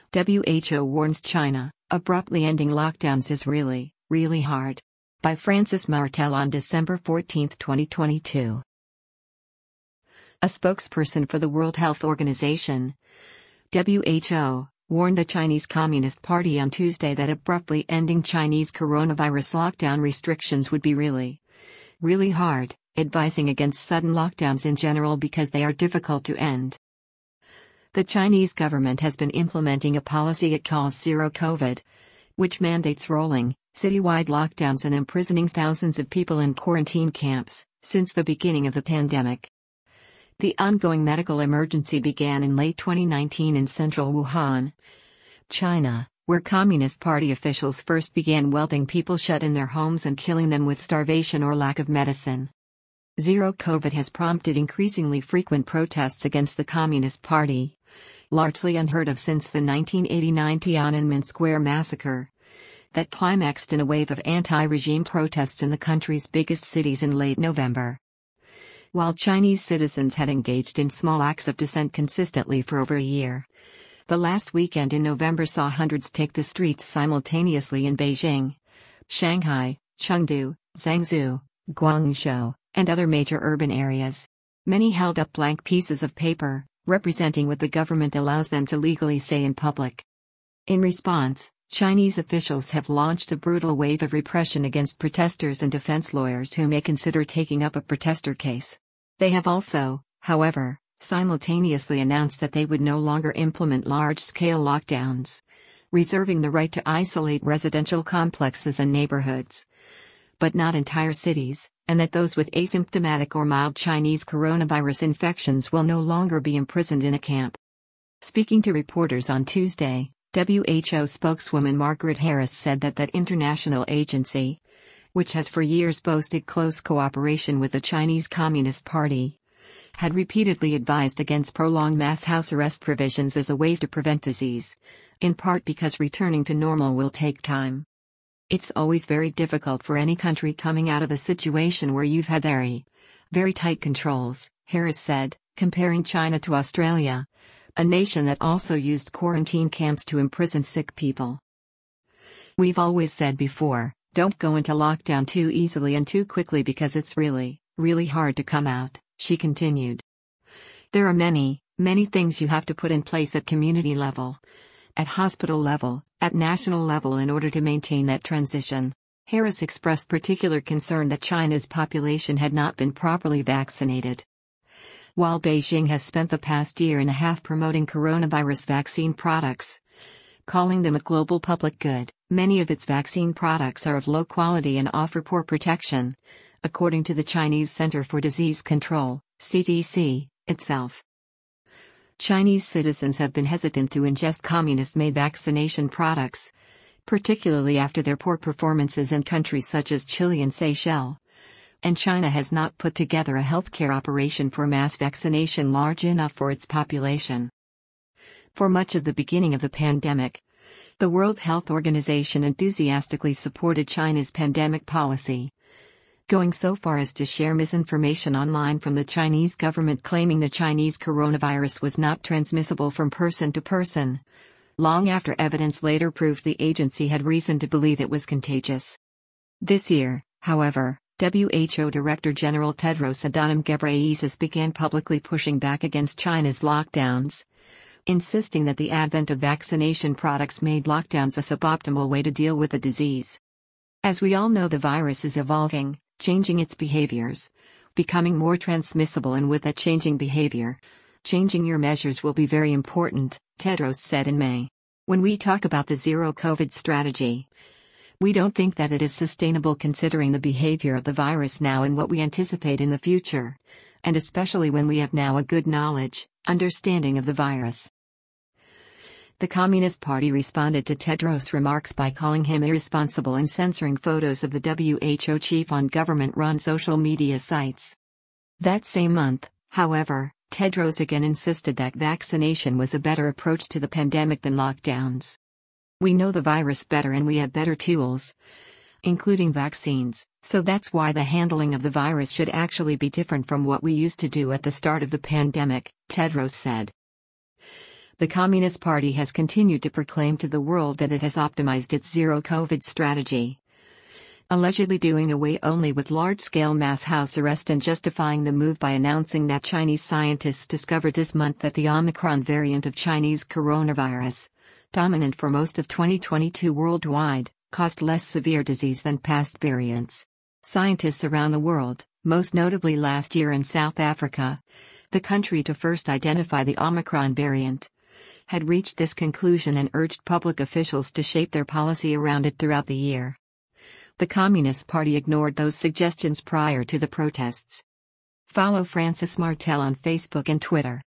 WHO warns China, abruptly ending lockdowns is really, really hard. By Francis Martel on December 14, 2022. A spokesperson for the World Health Organization, WHO, warned the Chinese Communist Party on Tuesday that abruptly ending Chinese coronavirus lockdown restrictions would be really, really hard, advising against sudden lockdowns in general because they are difficult to end. The Chinese government has been implementing a policy it calls Zero COVID, which mandates rolling, citywide lockdowns and imprisoning thousands of people in quarantine camps, since the beginning of the pandemic. The ongoing medical emergency began in late 2019 in central Wuhan, China, where Communist Party officials first began welding people shut in their homes and killing them with starvation or lack of medicine. Zero COVID has prompted increasingly frequent protests against the Communist Party, largely unheard of since the 1989 Tiananmen Square massacre, that climaxed in a wave of anti-regime protests in the country's biggest cities in late November. While Chinese citizens had engaged in small acts of dissent consistently for over a year, the last weekend in November saw hundreds take the streets simultaneously in Beijing, Shanghai, Chengdu, Zhengzhou, Guangzhou, and other major urban areas. Many held up blank pieces of paper, representing what the government allows them to legally say in public. In response, Chinese officials have launched a brutal wave of repression against protesters and defense lawyers who may consider taking up a protester case. They have also, however, simultaneously announced that they would no longer implement large-scale lockdowns, reserving the right to isolate residential complexes and neighborhoods, but not entire cities, and that those with asymptomatic or mild Chinese coronavirus infections will no longer be imprisoned in a camp. Speaking to reporters on Tuesday, WHO spokeswoman Margaret Harris said that international agency, which has for years boasted close cooperation with the Chinese Communist Party, had repeatedly advised against prolonged mass house arrest provisions as a way to prevent disease, in part because returning to normal will take time. It's always very difficult for any country coming out of a situation where you've had very, very tight controls, Harris said, comparing China to Australia, a nation that also used quarantine camps to imprison sick people. We've always said before, don't go into lockdown too easily and too quickly because it's really, really hard to come out, she continued. There are many, many things you have to put in place at community level, at hospital level, at national level in order to maintain that transition. Harris expressed particular concern that China's population had not been properly vaccinated. While Beijing has spent the past year and a half promoting coronavirus vaccine products, calling them a global public good, many of its vaccine products are of low quality and offer poor protection, according to the Chinese Center for Disease Control, CDC, itself. Chinese citizens have been hesitant to ingest communist-made vaccination products, particularly after their poor performances in countries such as Chile and Seychelles. And China has not put together a healthcare operation for mass vaccination large enough for its population. For much of the beginning of the pandemic, the World Health Organization enthusiastically supported China's pandemic policy, going so far as to share misinformation online from the Chinese government claiming the Chinese coronavirus was not transmissible from person to person, long after evidence later proved the agency had reason to believe it was contagious. This year, however, WHO Director General Tedros Adhanom Ghebreyesus began publicly pushing back against China's lockdowns, insisting that the advent of vaccination products made lockdowns a suboptimal way to deal with the disease. As we all know, the virus is evolving, changing its behaviors, becoming more transmissible, and with that changing behavior, changing your measures will be very important, Tedros said in May. When we talk about the zero COVID strategy, we don't think that it is sustainable considering the behavior of the virus now and what we anticipate in the future, and especially when we have now a good understanding of the virus. The Communist Party responded to Tedros' remarks by calling him irresponsible and censoring photos of the WHO chief on government-run social media sites. That same month, however, Tedros again insisted that vaccination was a better approach to the pandemic than lockdowns. We know the virus better and we have better tools, including vaccines, so that's why the handling of the virus should actually be different from what we used to do at the start of the pandemic, Tedros said. The Communist Party has continued to proclaim to the world that it has optimized its zero-COVID strategy, allegedly doing away only with large-scale mass house arrest and justifying the move by announcing that Chinese scientists discovered this month that the Omicron variant of Chinese coronavirus, dominant for most of 2022 worldwide, caused less severe disease than past variants. Scientists around the world, most notably last year in South Africa, the country to first identify the Omicron variant, had reached this conclusion and urged public officials to shape their policy around it throughout the year. The Communist Party ignored those suggestions prior to the protests. Follow Francis Martel on Facebook and Twitter.